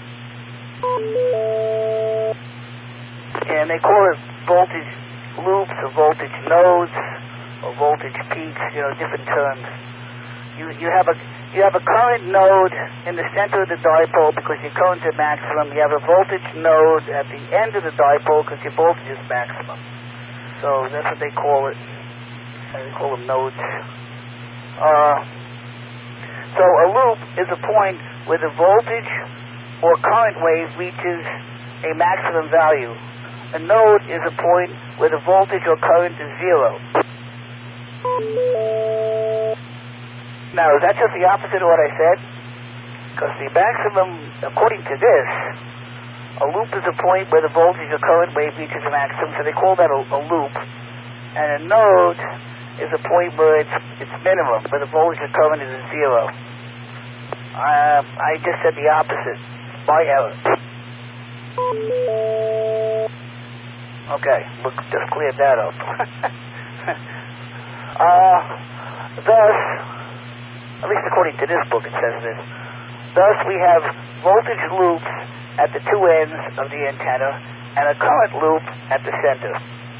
And they call it voltage loops or voltage nodes or voltage peaks, you know, different terms. You you have a you have a current node in the center of the dipole because your current is maximum. You have a voltage node at the end of the dipole because your voltage is maximum. So that's what they call it. They call them nodes. Uh, so a loop is a point where the voltage or current wave reaches a maximum value. A node is a point where the voltage or current is zero. Now, is that just the opposite of what I said? Because the maximum, according to this, a loop is a point where the voltage or current wave reaches a maximum, so they call that a, a loop. And a node is a point where it's it's minimum, where the voltage or current is at zero. Uh, I just said the opposite, by error. Okay, look, just cleared that up. uh, thus, at least according to this book it says this, thus we have voltage loops at the two ends of the antenna and a current loop at the center.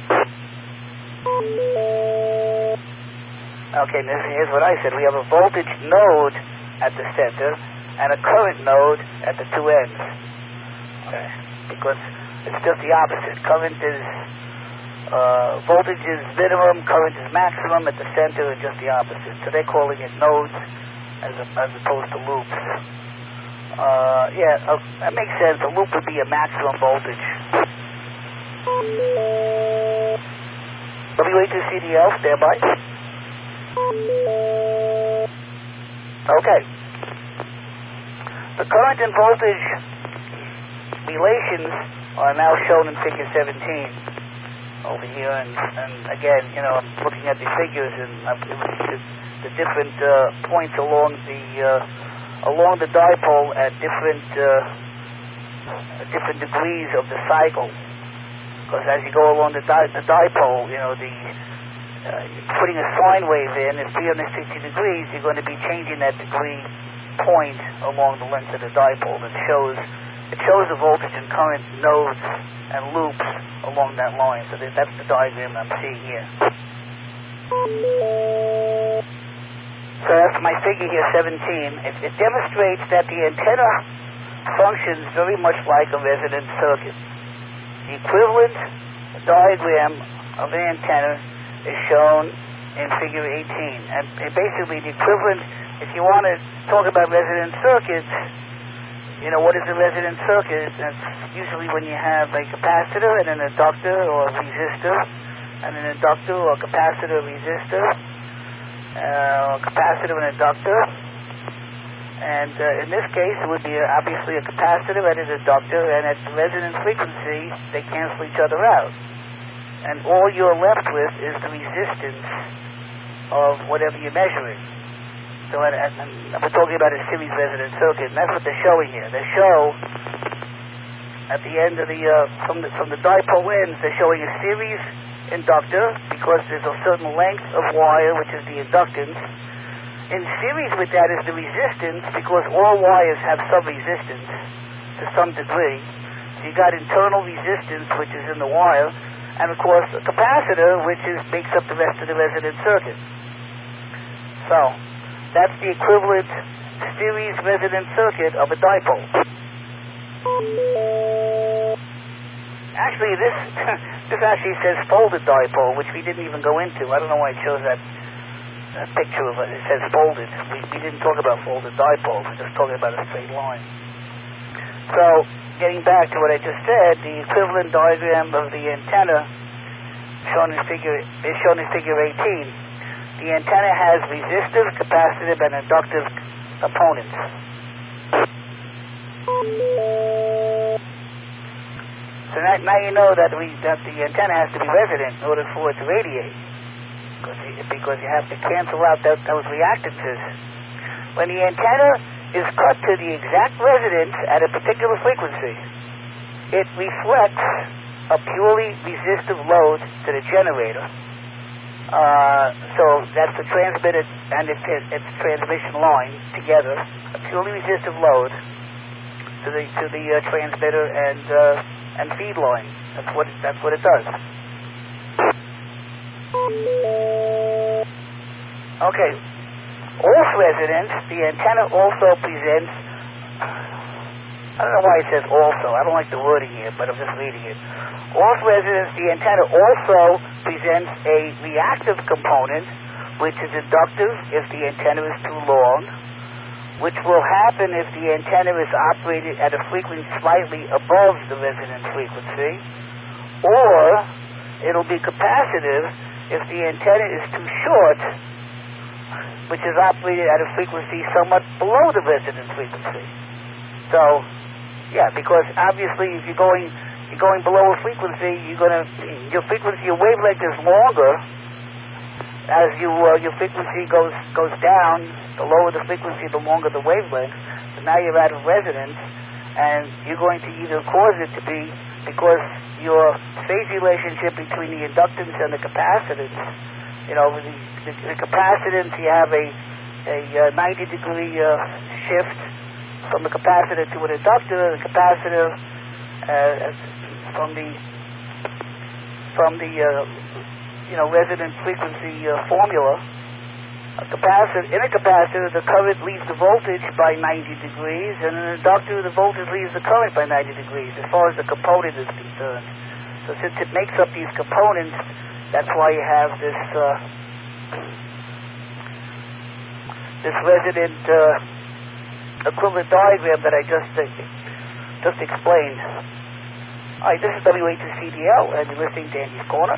Okay, this, here's what I said. We have a voltage node at the center and a current node at the two ends. Okay, because it's just the opposite. Current is, uh, voltage is minimum, current is maximum. At the center is just the opposite. So they're calling it nodes as, a, as opposed to loops. Uh, yeah, uh, that makes sense. A loop would be a maximum voltage. W A two C D L, stand by. Okay. The current and voltage relations are now shown in figure seventeen over here, and, and again, you know, I'm looking at the figures and I'm, the, the different uh, points along the uh, along the dipole at different uh, different degrees of the cycle. Because as you go along the, di- the dipole, you know, the Uh, putting a sine wave in at three hundred sixty degrees, you're going to be changing that degree point along the length of the dipole. It shows it shows the voltage and current nodes and loops along that line. So that's the diagram I'm seeing here. So that's my figure here, seventeen. It, it demonstrates that the antenna functions very much like a resonant circuit. The equivalent diagram of an antenna is shown in figure eighteen. And basically the equivalent, if you want to talk about resonant circuits, you know, what is a resonant circuit? That's usually when you have a capacitor and an inductor or a resistor, and an inductor or capacitor resistor, uh, or capacitor and inductor. And uh, in this case, it would be obviously a capacitor and an inductor, and at the resonant frequency, they cancel each other out. and all you're left with is the resistance of whatever you're measuring. So and, and, and we're talking about a series resonant circuit, and that's what they're showing here. They show at the end of the uh, from the from the dipole ends, they're showing a series inductor because there's a certain length of wire, which is the inductance. In series with that is the resistance, because all wires have some resistance to some degree. So you got internal resistance, which is in the wire, and of course a capacitor, which is makes up the rest of the resonant circuit. So that's the equivalent series resonant circuit of a dipole. Actually, this this actually says folded dipole, which we didn't even go into. I don't know why it shows that, that picture of it. It says folded. We, we didn't talk about folded dipoles. We're just talking about a straight line. So, getting back to what I just said, the equivalent diagram of the antenna shown in figure is shown in figure eighteen. The antenna has resistive, capacitive, and inductive components. So now, now you know that we that the antenna has to be resonant in order for it to radiate, because you, because you have to cancel out that, those reactances. When the antenna is cut to the exact resonance at a particular frequency, it reflects a purely resistive load to the generator. Uh, so that's the transmitted and its, its transmission line together, a purely resistive load to the to the uh, transmitter and uh, and feed line. That's what it, that's what it does. Okay. Off resonance, the antenna also presents. I don't know why it says also. I don't like the wording here, but I'm just reading it. Off resonance, the antenna also presents a reactive component, which is inductive if the antenna is too long, which will happen if the antenna is operated at a frequency slightly above the resonant frequency, or it'll be capacitive if the antenna is too short, which is operated at a frequency somewhat below the resonant frequency. So, yeah, because obviously if you're going you're going below a frequency, you're gonna your frequency your wavelength is longer. As you uh, your frequency goes goes down, the lower the frequency, the longer the wavelength. So now you're out of resonance, and you're going to either cause it to be because your phase relationship between the inductance and the capacitance. You know, the, the, the capacitance, you have a a uh, ninety degree uh, shift from the capacitor to an inductor. The capacitor uh, from the from the uh, you know resonant frequency uh, formula. A capacitor in a capacitor, the current leaves the voltage by ninety degrees, and in an inductor, the voltage leaves the current by ninety degrees, as far as the component is concerned. So since it makes up these components, that's why you have this uh, this resonant uh, equivalent diagram that I just uh, just explained. All right, this is W A two C D L, and you're listening to Andy's Corner.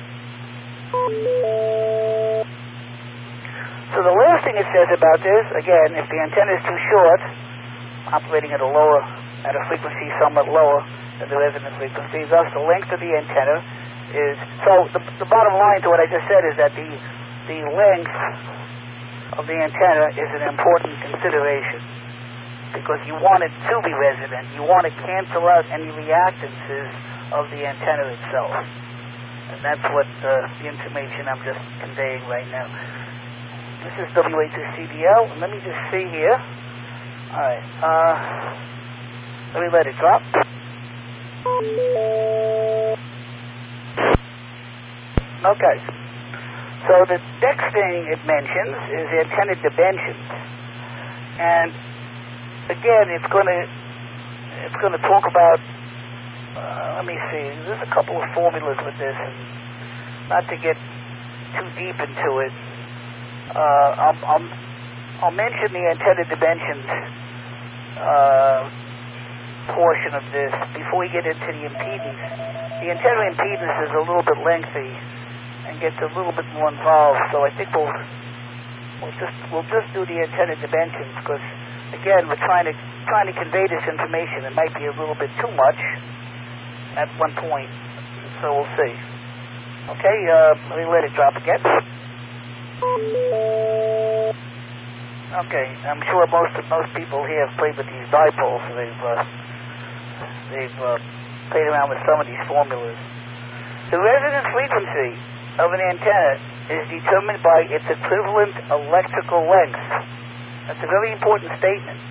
So the last thing it says about this, again, if the antenna is too short, operating at a lower, at a frequency somewhat lower than the resonant frequency, thus the length of the antenna is, so the, the bottom line to what I just said is that the the length of the antenna is an important consideration, because you want it to be resonant. You want to cancel out any reactances of the antenna itself. And that's what uh, the information I'm just conveying right now. This is W A two C D L. Let me just see here. All right. Uh, let me let it drop. Okay. So the next thing it mentions is antenna dimensions. And again, it's going to it's going to talk about. Uh, let me see. There's a couple of formulas with this, and not to get too deep into it. Uh, I'll, I'll, I'll mention the antenna dimensions uh, portion of this before we get into the impedance. The antenna impedance is a little bit lengthy and gets a little bit more involved, so I think we'll we'll just we'll just do the antenna dimensions, because again we're trying to trying to convey this information. It might be a little bit too much at one point, so we'll see. Okay, uh, let me let it drop again. Okay, I'm sure most most people here have played with these dipoles, so they've uh, they've uh, played around with some of these formulas. The resonance frequency of an antenna is determined by its equivalent electrical length. That's a very important statement.